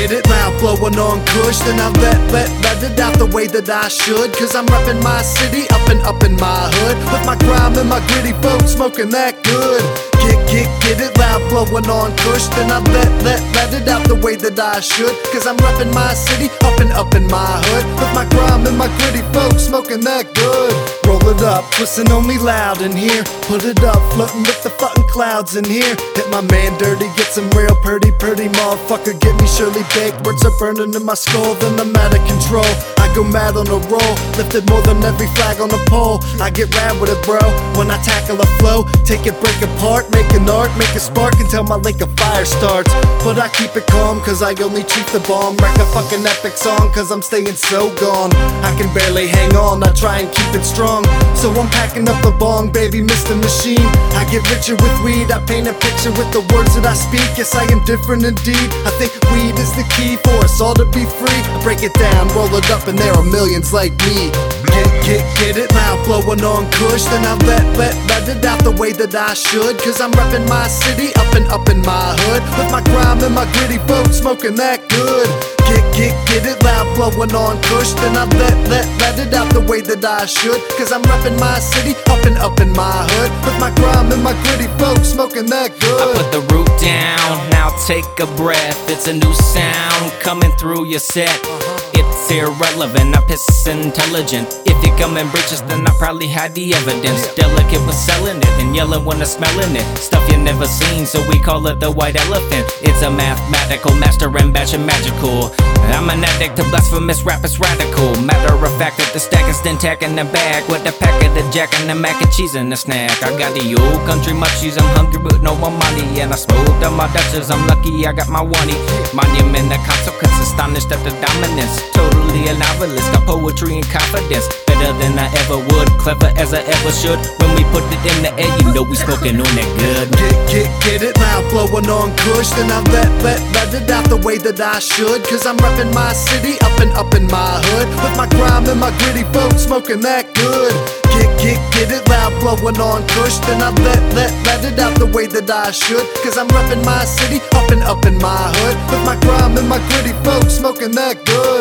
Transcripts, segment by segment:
get it loud, blowing on kush. Then I let it out the way that I should. Cause I'm reppin' my city, up in my hood. With my grime and my gritty folks smoking that good. Get it loud, blowing on kush. Then I let it out the way that I should. Cause I'm reppin' my city, up in my hood. With my grime and my gritty folks smoking that good. Roll it up, listen only loud in here. Put it up, floating with the fucking clouds in here. Hit my man dirty, get some real pretty motherfucker. Get me surely baked, words are burning in my skull. Then I'm out of control, I go mad on a roll. Lifted more than every flag on the pole. I get rad with it, bro, when I tackle a flow. Take it, break apart, make an art, make a spark until my lake of fire starts. But I keep it calm, cause I only treat the bomb. Wreck a fucking epic song, cause I'm staying so gone. I can barely hang on, I try and keep it strong. So I'm packing up the bong, baby, Mr. Machine. I get richer with weed, I paint a picture with the words that I speak. Yes, I am different indeed. I think weed is the key for us all to be free. I break it down, roll it up, and there are millions like me. Get it loud, blowing on kush. Then I let it out the way that I should. Cause I'm reppin' my city, up in my hood. With my grime and my gritty folks smoking that good. Get it loud, blowing on kush. Then I let it out the way that I should. Cause I'm reppin' my city, up in my hood. With my grime and my gritty folks smoking that good. I put the root down, now take a breath. It's a new sound coming through your set. It's irrelevant, I piss intelligent. If you come in breaches, then I probably had the evidence. Delicate with selling it and yelling when I'm smelling it. Stuff you never seen, so we call it the white elephant. It's a mathematical master and batch of magical. I'm an addict to blasphemous rap, it's radical. Matter of fact that the stack is then tack in the bag. With a pack of the jack and the mac and cheese in the snack. I got the old country munchies, I'm hungry but no more money. And I smoked on my Dutchess, I'm lucky I got my one-y. Monument, the consequence, astonished at the dominance. Totally a novelist, got poetry and confidence. Better than I ever would, clever as I ever should. When we put it in the air, you know we smoking on that good. Get it loud, blowing on kush. Then I let it out the way that I should. Cause I'm reppin' my city, up in my hood. With my grime and my gritty folks smoking that good. Get it loud, blowing on kush. Then I let it out the way that I should. Cause I'm reppin' my city, up in my hood. With my grime and my gritty folks smoking that good.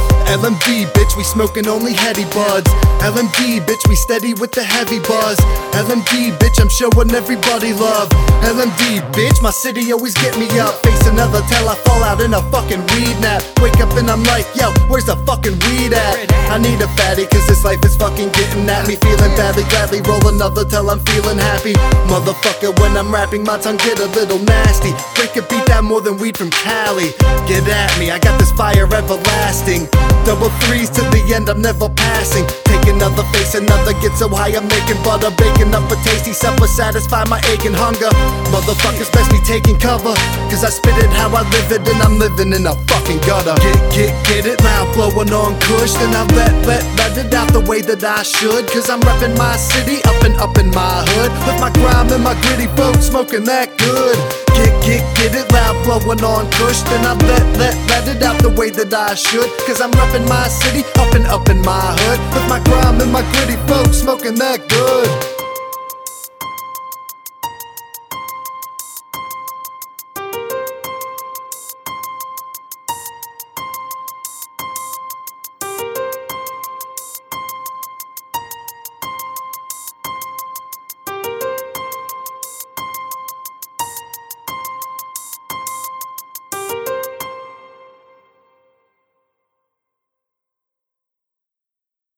LMD, bitch, we smoking only heady buds. LMD, bitch, we steady with the heavy buzz. LMD, bitch, I'm showing everybody love. LMD, bitch, my city always get me up. Face another till I fall out in a fucking weed nap. Wake up and I'm like, yo, where's the fucking weed at? I need a fatty, cause this life is fucking getting at me. Feeling badly, gladly roll another till I'm feeling happy. Motherfucker, when I'm rapping, my tongue get a little nasty. Break a beat that more than weed from Cali. Get at me, I got this fire everlasting. Double threes to the end, I'm never passing. Take another face, another get so high I'm making butter. Baking up a tasty supper, satisfy my aching hunger. Motherfuckers best be taking cover. Cause I spit it how I live it and I'm living in a fucking gutter. Get it loud, blowing on kush. Then I let it out the way that I should. Cause I'm reppin' my city, up in my hood. With my grime and my gritty folks smoking that good. Get it loud, blowing on kush. Then I let it out the way that I should. Cause I'm reppin' my city, up in my hood. With my grime and my gritty folks smoking that good.